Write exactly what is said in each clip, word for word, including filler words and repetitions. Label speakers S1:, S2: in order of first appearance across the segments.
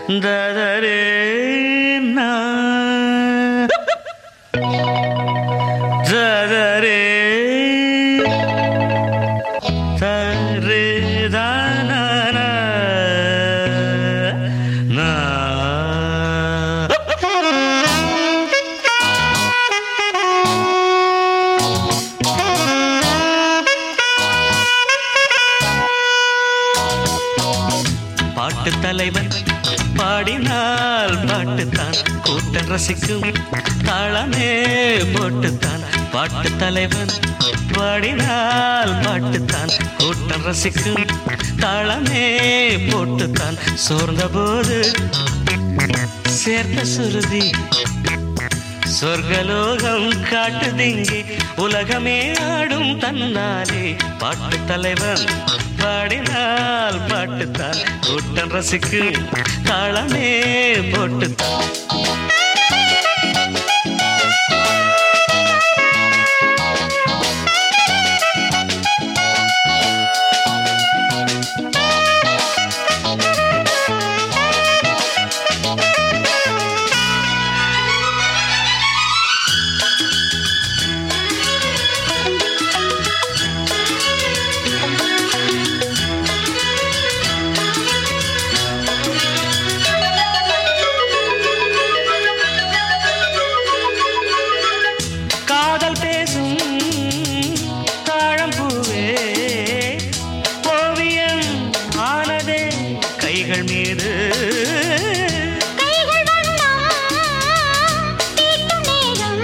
S1: ததரே நா ததரே தரே தானா நா பாட்டு தலைவன் பாடினால் பாட்டுத்தான் கூட்டம் ரசிக்கும் தாளமே போட்டுத்தான். பாட்டு தலைவன் பாடினால் பாட்டுத்தான் கூட்டம் ரசிக்கும் தாளமே போட்டுத்தான். சோர்ந்த போது சேர்த்த சுருதி சொர்க்கலோகம் காட்டுதிங்கே உலகமே ஆடும் தன்னாலே. பாட்டு தலைவன் பாடினால் பாட்டுத்தான் கூட்டம் ரசிக்கும் தாளமே போட்டுத்தான். கைகள் மீது
S2: கைகள் வண்ணம் தீட்டும் நேரம்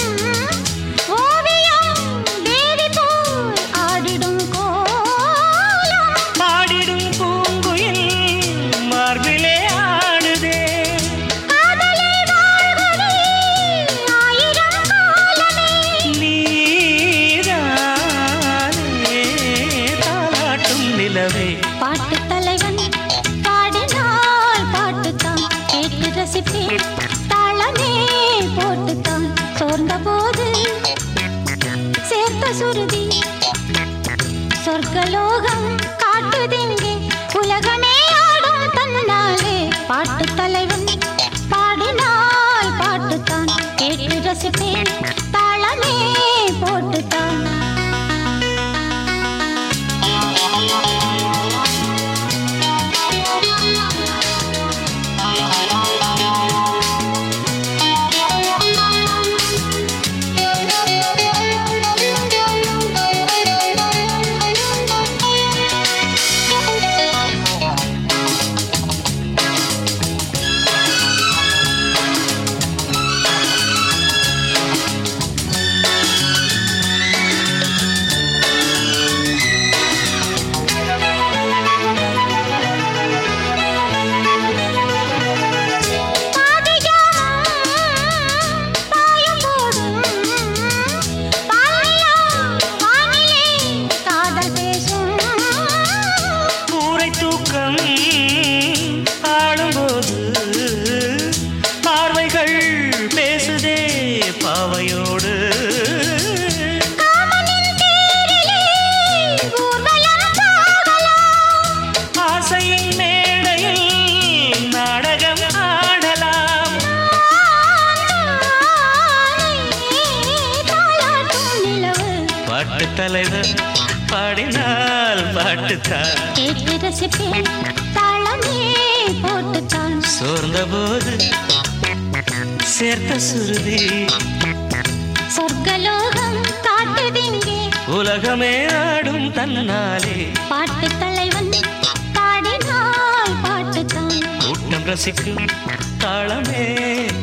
S2: ஓவியம் தேவி போல் ஆடிடும் கோலம்
S1: பாடிடும் பூங்குயில் மார்பிலே ஆடுதே.
S2: காதலே வாழ்கவே ஆயிரம் காலமே
S1: நீதானே தாலாட்டும் நிலவே.
S2: பாட்டு தலைவன் பாடினால் பாட்டுத்தான் கேட்டு ரசிப்பேன் தாளமே போட்டுத்தான். சோர்ந்த போது சேர்த்த சுருதி சொர்க்கலோகம் காட்டுதிங்கே உலகமே ஆடும் தன்னாலே. பாட்டு தலைவன் பாடினால் பாட்டுத்தான் கேட்டு ரசிப்பேன் தாளமே போட்டுத்தான்.
S1: ஆளும்போது பார்வைகள் பேசுதே பாவையோடு. ஆசையின் மேடையில் நாடகம் ஆடலாம். பாட்டு தலைவர் பாடினால் பாட்டுத்தான்
S2: கேட்டு ரசிப்பேன் தாளமே போட்டுத்தான்.
S1: சோர்ந்த போது சேர்த்த சுருதி
S2: சொர்க்கலோகம் காட்டுதிங்கே
S1: உலகமே ஆடும் தன்னாலே.
S2: பாட்டு தலைவன் பாடினால் பாட்டுத்தான்
S1: கூட்டம் ரசிக்கும் தாளமே